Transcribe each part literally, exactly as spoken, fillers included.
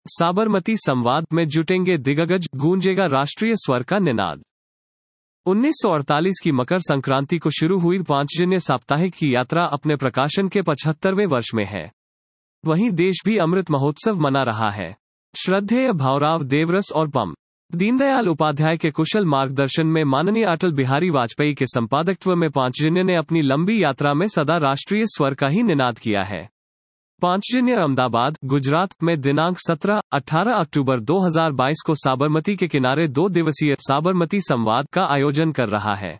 साबरमती संवाद में जुटेंगे दिग्गज, गूंजेगा राष्ट्रीय स्वर का निनाद। उन्नीस सौ अड़तालीस की मकर संक्रांति को शुरू हुई पांचजन्य साप्ताहिक की यात्रा अपने प्रकाशन के पचहत्तरवें वर्ष में है। वहीं देश भी अमृत महोत्सव मना रहा है। श्रद्धेय भावराव देवरस और पं. दीनदयाल उपाध्याय के कुशल मार्गदर्शन में माननीय अटल बिहारी वाजपेयी के संपादकत्व में पांचजन्य ने अपनी लंबी यात्रा में सदा राष्ट्रीय स्वर का ही निनाद किया है। पांचजन्य अहमदाबाद, गुजरात में दिनांक सत्रह अठारह अक्टूबर दो हज़ार बाईस को साबरमती के किनारे दो दिवसीय साबरमती संवाद का आयोजन कर रहा है।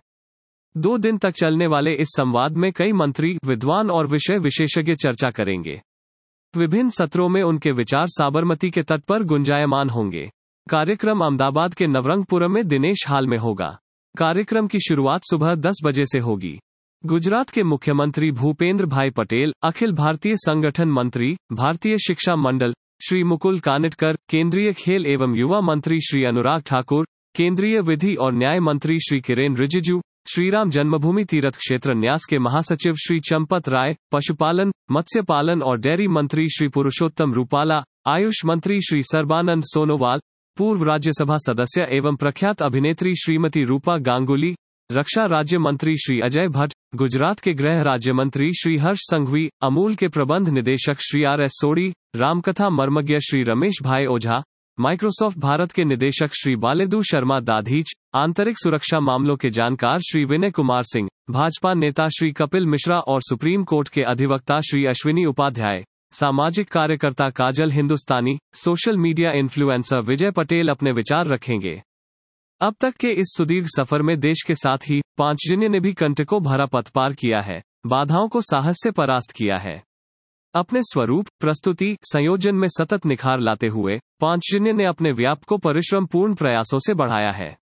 दो दिन तक चलने वाले इस संवाद में कई मंत्री, विद्वान और विषय विशेषज्ञ चर्चा करेंगे। विभिन्न सत्रों में उनके विचार साबरमती के तट पर गुंजायमान होंगे। कार्यक्रम अहमदाबाद के नवरंगपुरम में दिनेश हाल में होगा। कार्यक्रम की शुरुआत सुबह दस बजे से होगी। गुजरात के मुख्यमंत्री भूपेंद्र भाई पटेल, अखिल भारतीय संगठन मंत्री, भारतीय शिक्षा मंडल, श्री मुकुल कानिटकर, केंद्रीय खेल एवं युवा मंत्री श्री अनुराग ठाकुर, केंद्रीय विधि और न्याय मंत्री श्री किरेन रिजिजू, श्रीराम जन्मभूमि तीर्थ क्षेत्र न्यास के महासचिव श्री चंपत राय, पशुपालन, मत्स्य पालन और डेयरी मंत्री श्री पुरुषोत्तम रूपाला, आयुष मंत्री श्री सर्बानंद सोनोवाल, पूर्व राज्यसभा सदस्य एवं प्रख्यात अभिनेत्री श्रीमती रूपा गांगुली, रक्षा राज्य मंत्री श्री अजय भट्ट, गुजरात के गृह राज्य मंत्री श्री हर्ष संघवी, अमूल के प्रबंध निदेशक श्री आर एस सोडी, रामकथा मर्मज्ञ श्री रमेश भाई ओझा, माइक्रोसॉफ्ट भारत के निदेशक श्री बालेदू शर्मा दाधीच, आंतरिक सुरक्षा मामलों के जानकार श्री विनय कुमार सिंह, भाजपा नेता श्री कपिल मिश्रा और सुप्रीम कोर्ट के अधिवक्ता श्री अश्विनी उपाध्याय, सामाजिक कार्यकर्ता Kajal Hindustani, social media influencer Vijay Patel अपने विचार रखेंगे। अब तक के इस सुदीर्घ सफर में देश के साथ ही पांचजन्य ने भी कंटकों भरा पथ पार किया है, बाधाओं को साहस से परास्त किया है। अपने स्वरूप, प्रस्तुति, संयोजन में सतत निखार लाते हुए पांचजन्य ने अपने व्याप को परिश्रम पूर्ण प्रयासों से बढ़ाया है।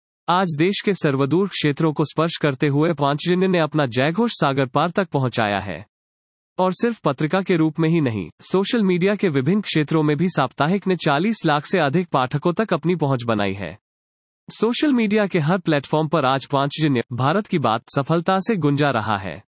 आज देश के सर्वदूर क्षेत्रों को स्पर्श करते हुए पांचजन्य ने अपना जयघोष सागर पार तक पहुंचाया है। और सिर्फ पत्रिका के रूप में ही नहीं, सोशल मीडिया के विभिन्न क्षेत्रों में भी साप्ताहिक ने चालीस लाख से अधिक पाठकों तक अपनी पहुंच बनाई है। सोशल मीडिया के हर प्लेटफॉर्म पर आज पांचजन्य भारत की बात सफलता से गुंजा रहा है।